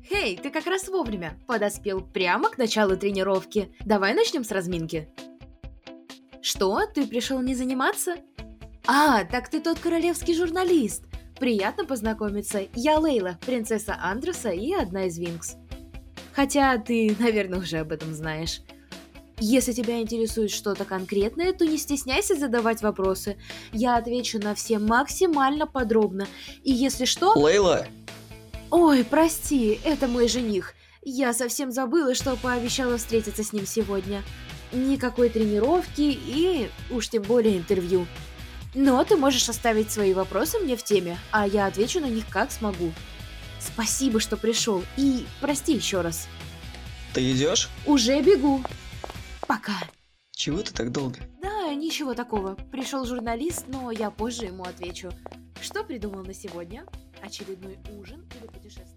Хей, ты как раз вовремя. Подоспел прямо к началу тренировки. Давай начнем с разминки. Что? Ты пришел не заниматься? Так ты тот королевский журналист. Приятно познакомиться. Я Лейла, принцесса Андреса и одна из Винкс. Хотя ты, наверное, уже об этом знаешь. Если тебя интересует что-то конкретное, то не стесняйся задавать вопросы. Я отвечу на все максимально подробно. И если что... Лейла! Ой, прости, это мой жених. Я совсем забыла, что пообещала встретиться с ним сегодня. Никакой тренировки и уж тем более интервью. Но ты можешь оставить свои вопросы мне в теме, а я отвечу на них как смогу. Спасибо, что пришел, и прости еще раз. Ты идешь? Уже бегу. Пока. Чего ты так долго? Да, ничего такого. Пришел журналист, но я позже ему отвечу. Что придумал на сегодня? Очередной ужин или путешествие?